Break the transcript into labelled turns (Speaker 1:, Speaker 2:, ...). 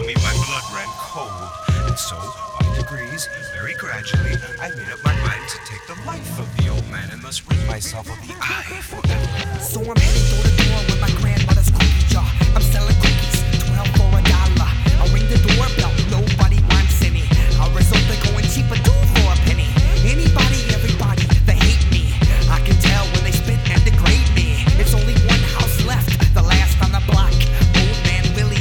Speaker 1: me my blood ran cold. And so, by degrees, very gradually, I made up my mind to take the life of the old man and thus rid myself of the eye forever.
Speaker 2: So I'm heading through the